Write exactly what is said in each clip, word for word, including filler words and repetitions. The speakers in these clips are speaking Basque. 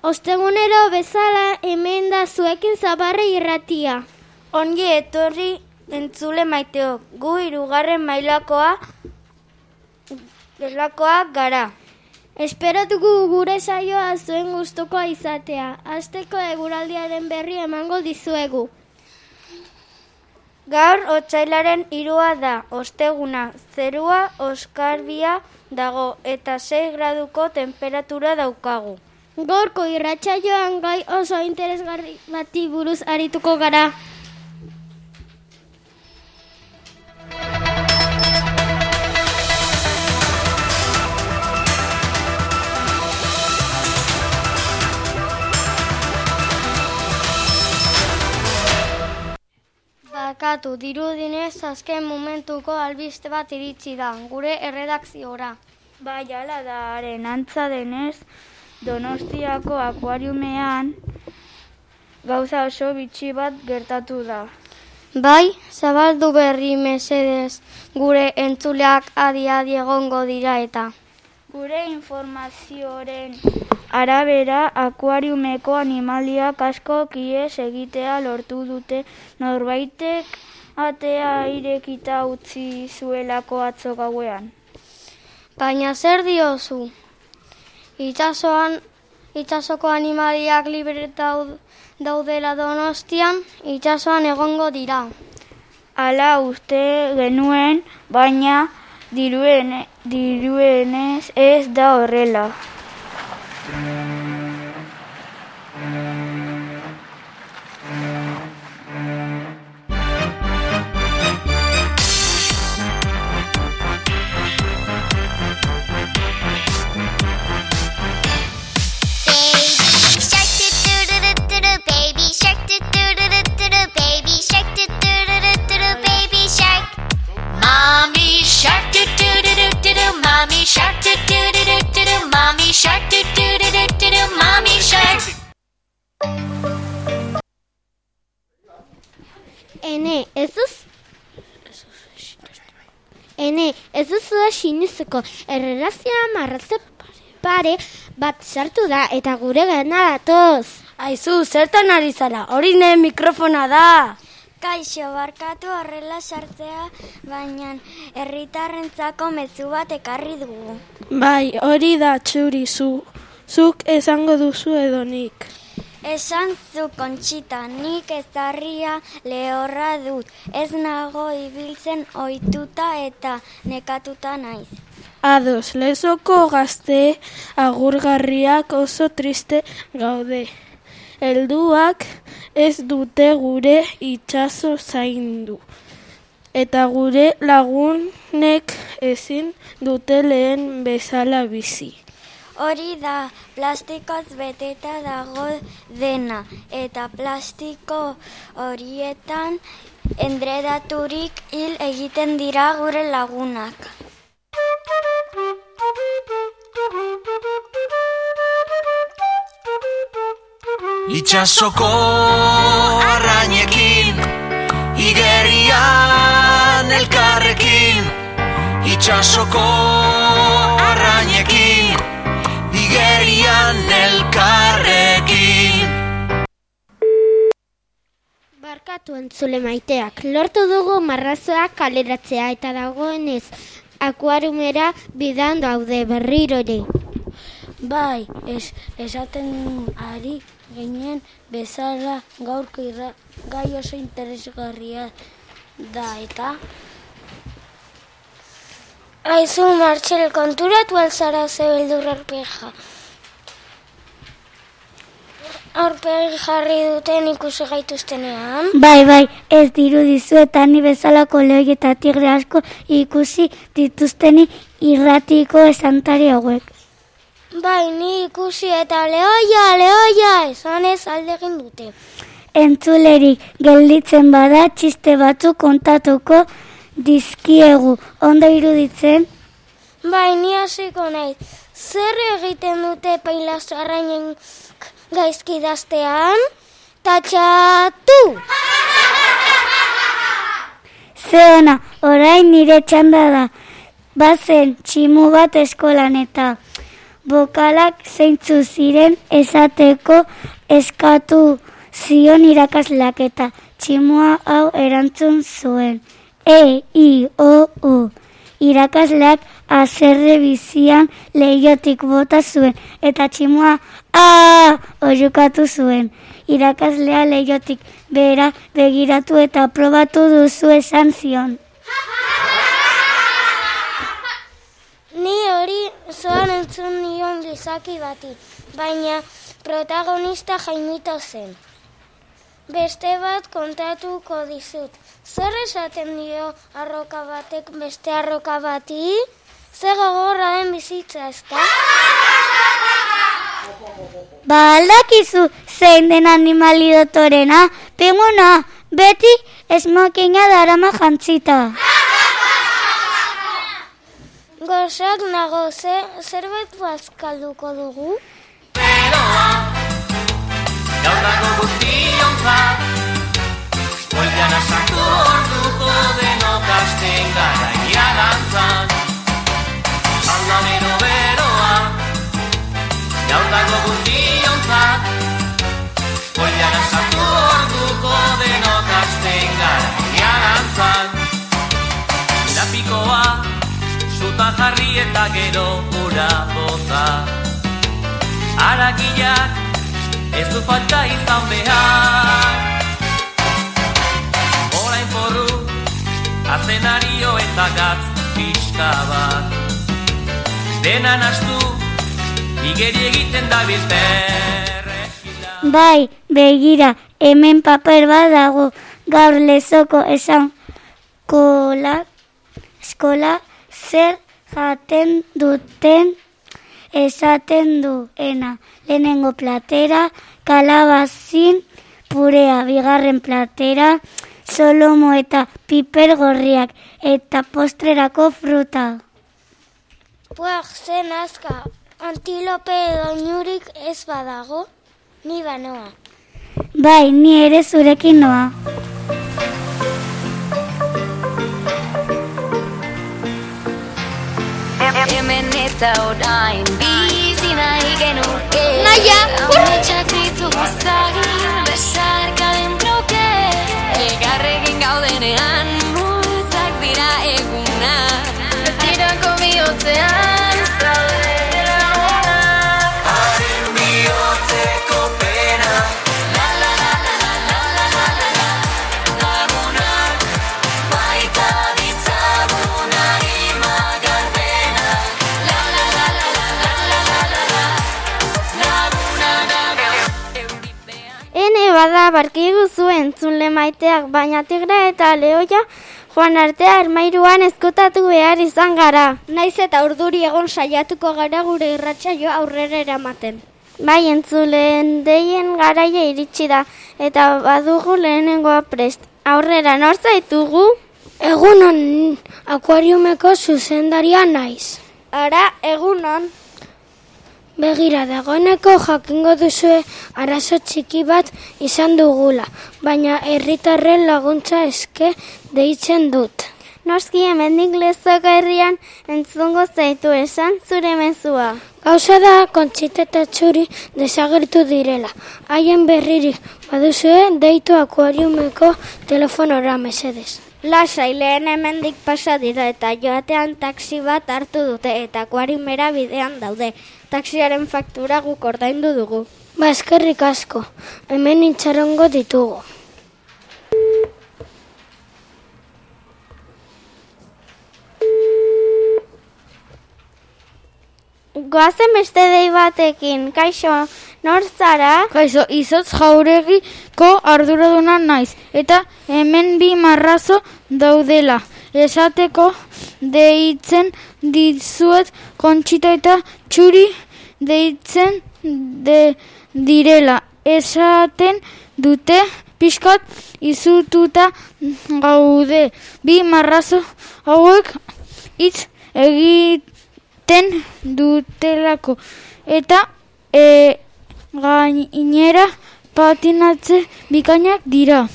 Ostegunero bezala hemen da zuekin Zabarre irratia. Ongi etorri entzule maiteok, gu hirugarren mailakoa gelakoa gara. Espero dugu gure saioa zuen gustukoa izatea. Asteko eguraldiaren berri emango dizuegu. Gaur otsailaren hirua da, osteguna, zerua oskarbia dago eta sei graduko temperatura daukagu. Gaurko irratsaioan gai oso interesgarri bati buruz arituko gara. Barkatu, dirudinez azken momentuko albiste bat iritsi da, gure erredakziora. Bai, hala da, haren antza denez, Donostiako akuariumean gauza oso bitxi bat gertatu da. Bai, zabaldu berri mesedez, gure entzuleak adi-adi egongo dira eta. Gure informazioaren arabera, akuariumeko animaliak asko ihes egitea lortu dute norbaitek atea irekita utzi zuelako atzo gauean. Baina zer diozu? Itsasoan, itsasoko animaliak libre daudela Donostian, itsasoan egongo dira. Hala uste genuen, baina diruen, diruenez ez da horrela. Ene, ez duz? Ene, ez duzu da sinizeko, errerazioa marratze pare bat sartu da eta gure gana datoz. Aizu, zertan ari zara, hori nire mikrofona da. Kaixo, barkatu horrela sartzea, baina herritarrentzako mezu bat ekarri dugu. Bai, hori da txuri zu, zuk esango duzu edo nik. Esan zu, Kontxita, nik ezarria lehorra dut, ez nago ibiltzen ohituta eta nekatuta naiz. Ados, Lezoko gazte agurgarriak oso triste gaude. Helduak ez dute gure itsaso zaindu. Eta gure lagunek ezin dute lehen bezala bizi. Hori da, plastikoz beteta dago dena, eta plastiko horietan endredaturik hil egiten dira gure lagunak. Itsasoko arrainekin, igerian elkarrekin. Itsasoko arrainekin, igerian elkarrekin. Barkatu entzule maiteak, lortu dugu marrazoak kaleratzea eta dagoenez akuariumera bidan daude berriro ere. Bai, es, esaten ari ginen bezala gaurko irra, gai oso interesgarria da eta... Aizu, Martxel, konturatu alzara zebildur aurpeja. Aurpegi jarri duten ikusi gaituztenean. Bai, bai, ez dirudizu eta ni bezalako lehoi eta tigre asko ikusi dituzteni irratiko esantari hauek. Bai, ni ikusi eta lehoia, lehoia, esanez aldegin dute. Entzulerik gelditzen bada txiste batzuk kontatuko dizkiegu, ondo iruditzen? Bai, ni hasiko naiz. Zer egiten dute pailaz arrainen gaizki daztean? Tatxatu! Ze ona, orain nire txanda da. Bazen tximu bat eskolan eta bokalak zeintzu ziren esateko eskatu zion irakasleak eta tximua hau erantzun zuen. E, I, O, U. Irakasleak haserre bizian leihotik bota zuen eta tximua a oiukatu zuen. Irakaslea leihotik behera begiratu eta probatu duzu esan zion. Ni hori zoan entzun nion gizaki bati, baina protagonista Jaimito zen. Beste bat kontatuko dizut. Zer esaten dio arroka batek beste arroka bati? Ze gogorra den bizitza, ezta? Ba aldakizu zein den animali dotorena, pinguna, beti esmokina darama jantzita. Gozak nago, ze, zerbait bazkalduko dugu? Beroa, gaurrako guztionzat, Goian asartu orduko denok asten gara ialantzan. Alda bero beroa, gaurrako guztionzat, Goian asartu orduko denok asten gara ialantzan. Lapikoa, zutan jarri eta gero ura bota. Aragiak ez du falta izan behar. Orain porru, azenario eta gatz pixka bat. Denan astu, igeri egiten dabilter. Bai, begira, hemen paper bat dago, gaur lezoko esan kola, eskola, zer jaten duten esaten duena. Lehenengo platera, kalabazin purea, bigarren platera, solomo eta piper gorriak, eta postrerako fruta. Puak, zen azka, antilope edo inurik ez badago, ni banoa. Bai, ni ere zurekin noa. Hemen eta orain bizi nahi genuke. Naia, Ametsak ditu guzagin besarka den bloke. Elkarrekin gaudenean mutzak dira eguna. Betirako bihotzean zaude laguna. Haren bihotzeko pena, La la la la la la la la la la. lagunak, baita ditzagun arima garbena. La la la la la la la la la la. Lagunak euripean. Ene bada barkigu zuen entzule maiteak, baina Tigra eta Leoia joan artea armairuan ezkutatu behar izan gara. Naiz eta urduri egon saiatuko gara gure irratsaioa aurrera eramaten. Bai, entzuleen deien garaia iritsi da, eta badugu lehenengoa prest. Aurrera, nor zaitugu? Egunon, akuariumeko zuzendaria naiz. Ara, egunon. Begira, dagoeneko jakingo duzue arazo txiki bat izan dugula, baina herritarren laguntza eske deitzen dut. Noski hemendik Lezoko herrian entzungo zaitu esan zure mezua. Gauza da Kontxita eta Txuri desagertu direla. Haien berririk baduzue deitu akuariumeko telefonora mesedez. Lasai, lehen hemendik pasa dira eta joatean taxi bat hartu dute eta akuariumera bidean daude. Taxiaren faktura guk ordaindu dugu. Ba, eskerrik asko, hemen itxarongo ditugu. Goazen beste dei batekin, kaixo, nor zara? Kaixo, izotz jauregiko arduraduna naiz, eta hemen bi marrazo daudela. Esateko deitzen dizuet Kontxita eta Txuri deitzen de, direla. Esaten dute pixkat izututa gaude. Bi marrazo hauek hitz egiten dutelako. Eta e, gainera patinatze bikainak dira.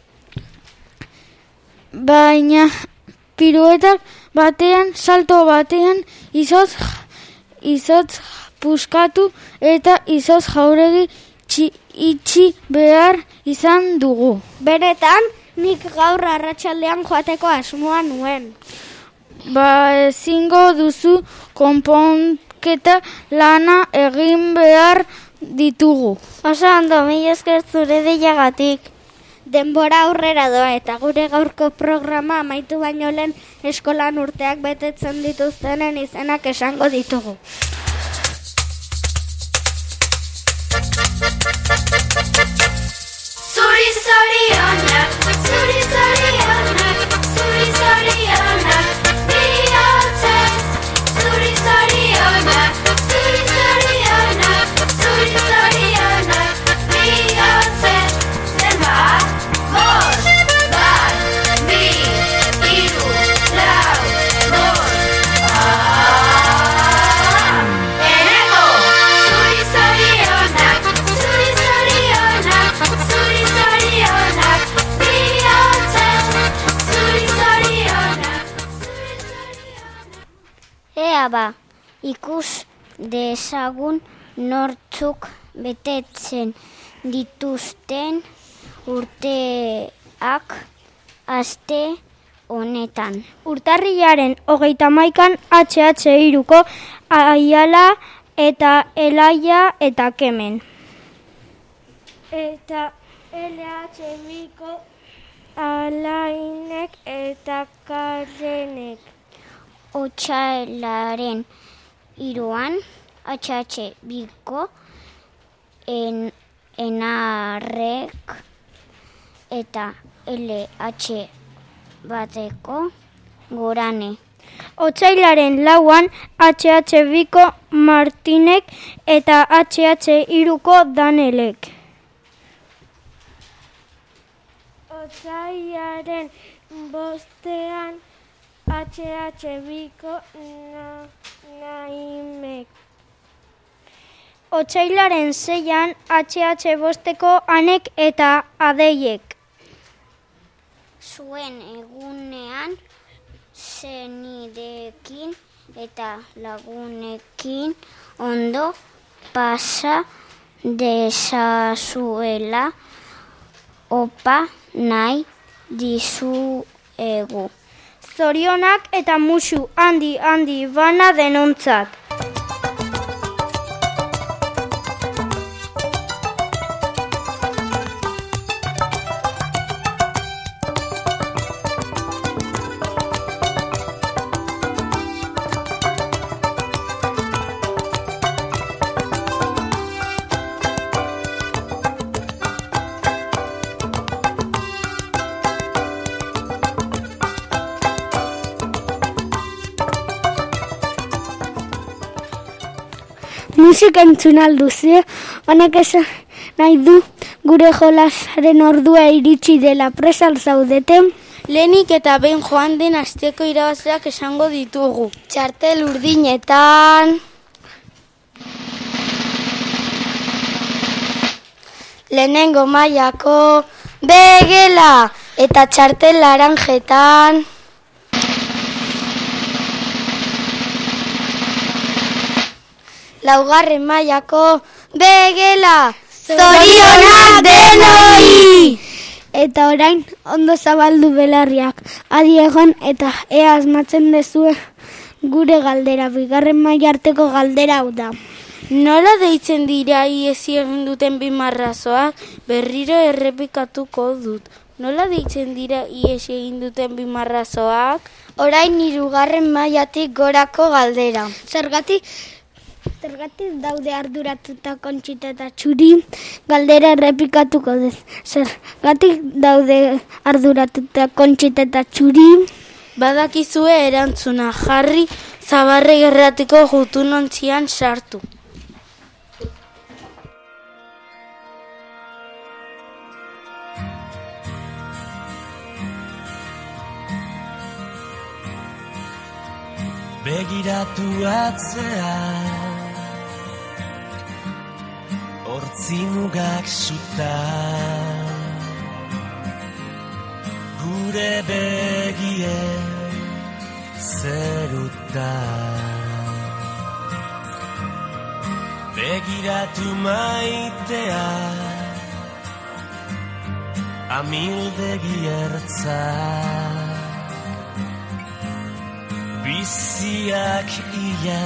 Baina piruetak batean, salto batean, izotz, izotz puskatu eta izotz jauregi txi, itxi behar izan dugu. Benetan, nik gaur arratsaldean joateko asmoa nuen. Ba ezingo duzu konponketa lana egin behar ditugu. Oso ondo, mila esker zure deiagatik. Denbora aurrera doa eta gure gaurko programa amaitu baino lehen eskolan urteak betetzen dituztenen izenak esango ditugu. Zuri zorionak, zuri zorionak, zuri zorionak, bihotzez. Zuri zorionak, zuri zorionak, zuri zorionak, bihotzez. Zenbat, bost, bat, bi, hiru, lau, bost. Ah! Eneko! Zuri zorionak, zuri zorionak, zuri zorionak, bihotzez. Zuri zorionak, zuri zorionak. Ea ba, ikus dezagun nortzuk betetzen dituzten urteak aste honetan. Urtarrilaren hogeita hamaikan H H hiruko Aiala eta Elaia eta Kemen. Eta L H biko Alainek eta Karenek. Otsailaren hiruan H H biko en, Enarrek eta L H bateko Gorane. Otsailaren lauan H H biko Martinek eta H H hiruko Danelek. Otsailaren bostean H H biko na, Naimek. Otsailaren seian H H bosteko Anek eta Adeiek. Zuen egunean zenidekin eta lagunekin ondo pasa dezazuela opa nahi dizuegu. Zorionak eta musu handi handi bana denontzat. Musika entzun alduzu, honek esan nahi du gure jolasaren ordua iritsi dela. Prest zaudete? Lehenik eta behin joan den asteko irabazleak esango ditugu. Txartel urdinetan lehenengo mailako begela eta txartel laranjetan laugarren mailako begela. Zorionak denoi! Eta orain ondo zabaldu belarriak. Adi egon eta ea asmatzen dezue gure galdera. Bigarren maila arteko galdera hau da. Nola deitzen dira iesi egin duten bi marrazoak? Berriro errepikatuko dut. Nola deitzen dira iesi egin duten bi marrazoak? Orain hirugarren mailatik gorako galdera. Zergatik Zergatik daude arduratuta Kontxita eta Txuri? Galdera errepikatuko dut. Zergatik daude arduratuta Kontxita eta Txuri? Badakizue erantzuna, jarri Zabarre Gerratiko jutunontzian sartu. Begiratu atzean hortzimugak sutan, gure begien zerutan. begiratu maitea, amildegi ertza, biziak ia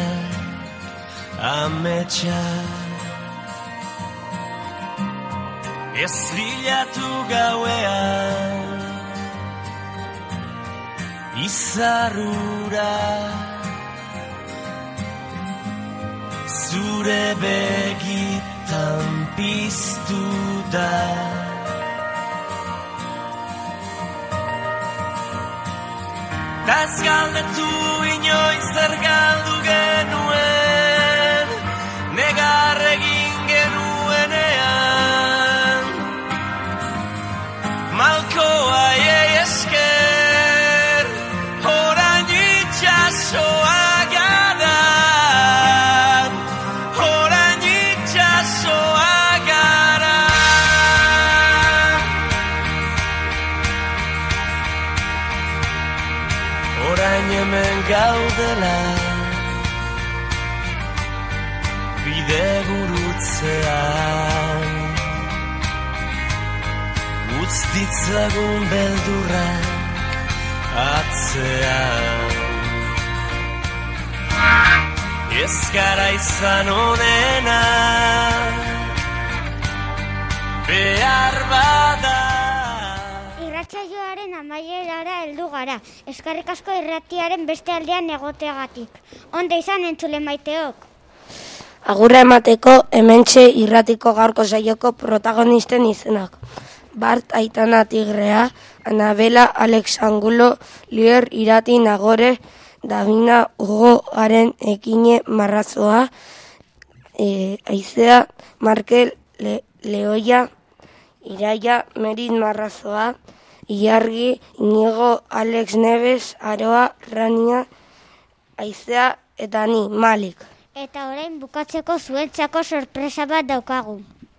ametsa. Ez bilatu gauean, izarrura, zure begitan piztu da. Taz galdetu inoiz zer galdu genuen, negar egin genuenean. Malkoa ei esker, orain itxasoa gara, orain itxasoa gara. Orain hemen gaudela, bide gurutzean, utz ditzagun beldurra atzean. Ez gara izan onena, behar bada. Irratsaioaren amaierara heldu gara. Eskerrik asko irratiaren beste aldean egoteagatik. Ondo izan entzule maiteok. Agurra emateko hementxe irratiko gaurko saioko protagonisten izenak. Bart Aitana Tigrea, Anabela Alex Angulo, Lier Irati Nagore, Davina Hugo Garen Ekine Marrazoa, e, Aizea Markel Le, Leoia, Iraia Merit Marrazoa, Iargi Inigo Alex Neves, Aroa Rania, Aizea eta ni Malik. Eta orain bukatzeko zuentzako sorpresa bat daukagu.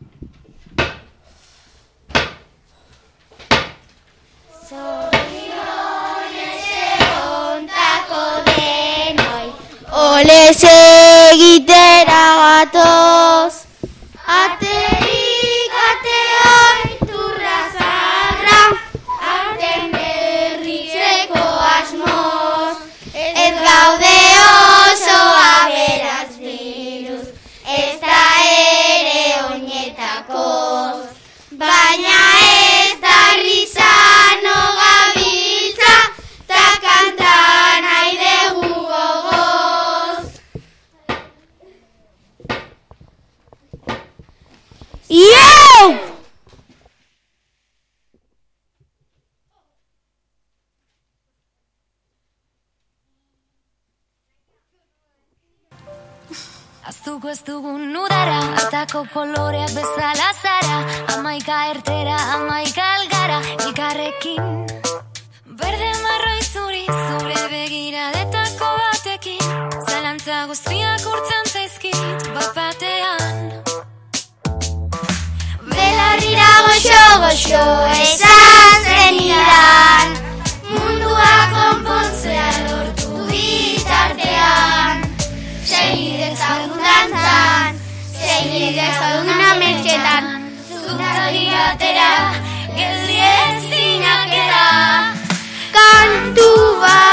Zorionez egontako denoi, Ole segitera gatoz, aterik ateoi turra zarra, aurten berritzeko asmoz, ez gaude oso aberaz diruz, ez da ere oinetakoz, baina ez da risano gabiltza, ta kantan nahi dugu gogoz. Iau! Aztuko ez dugun udara, atako koloreak bezala zara, amaika ertera, amaika algara, elkarrekin. Berde marroi zuri, zure begiradetako batekin, zalantza guztiak urtzen zaizkit, bat batean. Belarrira goxo, goxo, esan zenidan, mundua konpontzea lortu bitartean. Segidek zagun dantzan, segidek zagun ametxetan, zutari atera, geldi ezinak era. Kantu bat